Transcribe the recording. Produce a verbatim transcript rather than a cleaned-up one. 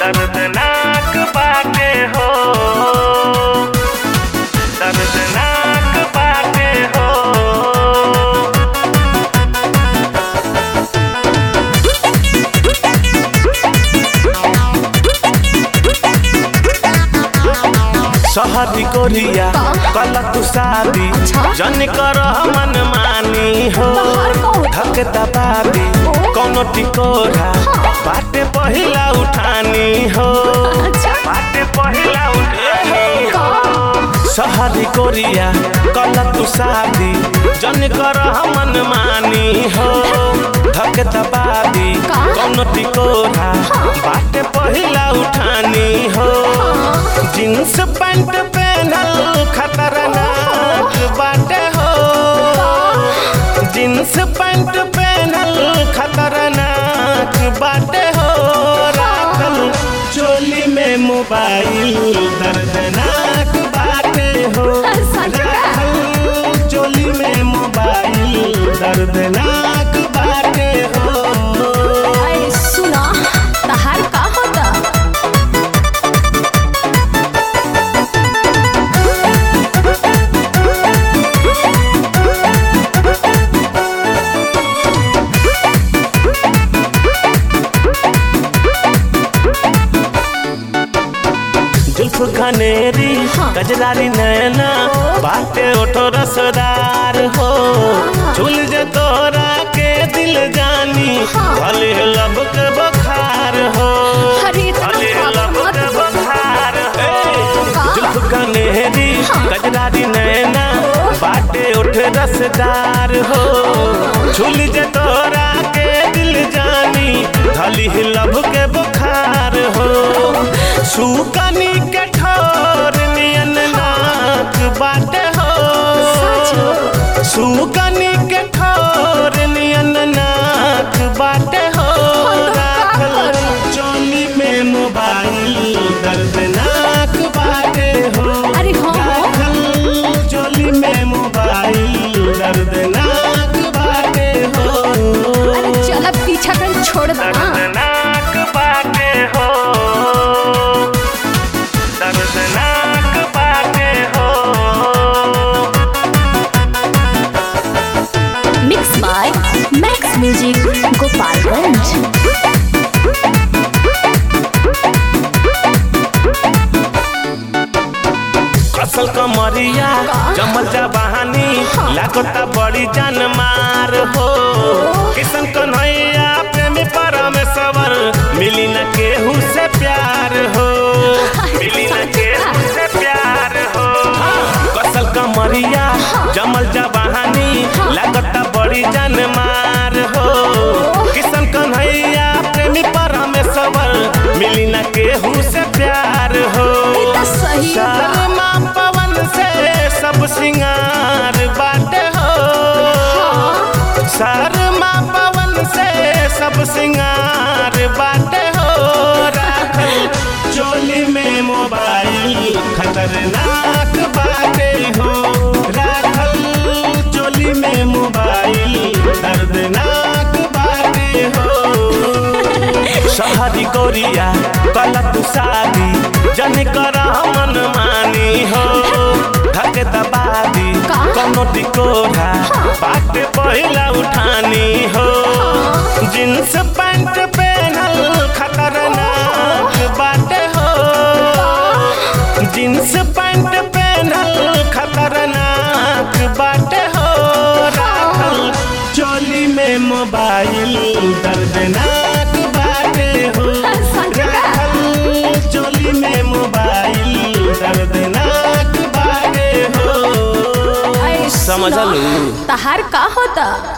दर्दनाक बाटे हो, दर्दनाक बाटे हो। शहरी कोरिया कल तू शादी जन कर मन मानी हो, धक दबादी कौनो टिकोरा बाटे पहिला उठानी हो, बाटे पहिला उठानी हो। शहरी कोरिया कल तू शादी जन कर मन मानी हो, धक दबादी कौनो टिकोरा बाटे पहिला उठानी हो। जींस पैंट पहनल खतरनाक बाटे हो, जींस पैंट पहनल खतरनाक बाटे हो। राखल चोली में मोबाइल दर्दनाक बाटे हो, राखल चोली में मोबाइल दर्दनाक बाटे हो। अरे सुना तहार का होता जुल्फ घनेरी गजरारी नैना बाटे ओठो रसदार हो, झूल जे तोरा के दिल जानी भले लब के बखार हो, भले लब के बखार हो। जुल्फ घनेरी गजरारी नैना बाटे ओठ रसदार हो, झूल जे तोरा के दिल जानी भले लब के बखार हो। सुकनी के ठोर नियन नाक बाटे हो, सुकनी के ठोर नियन नाक बाटे हो। राखल चोली में मोबाइल दर्दनाक बाटे हो, राखल चोली में मोबाइल दर्दनाक बाटे हो। अरे चल पीछा कर छोड़ दे दर्दनाक बाटे हो, दर्दनाक बाटे हो। Mix by max music Gopalganj. असल कमरिया जमल जा बहानी लागता बड़ी जान मार हो। किशन कन्हैया प्रेमी परमेश्वर मिली न केहू से प्यार हो, मिली न केहू से प्यार हो। कसल कमरिया जमल जा बहानी लागता बड़ी जान मार हो। किशन कन्हैया प्रेमी परमेश्वर मिली न केहू से प्यार हो। शर्मा पवन से सब सिंगार बाटे हो, शर्मा पवन से सब सिंगार बाटे हो। राखल चोली में मोबाइल खतरनाक बाटे हो, राखल चोली में मोबाइल दर्दनाक बाटे हो। शहरी कोरिया कल तू शादी जन कर मन मानी हो, धक दबादी कौनो टिकोरा बाटे पहिला उठानी हो। जींस पैंट पहनल खतरनाक बाटे हो, जींस पैंट पहनल खतरनाक बाटे हो। राखल चोली में मोबाइल दर्दनाक बाटे हो, राखल चोली में मोबाइल दर्दनाक बाटे हो। समझलू तहार का होता।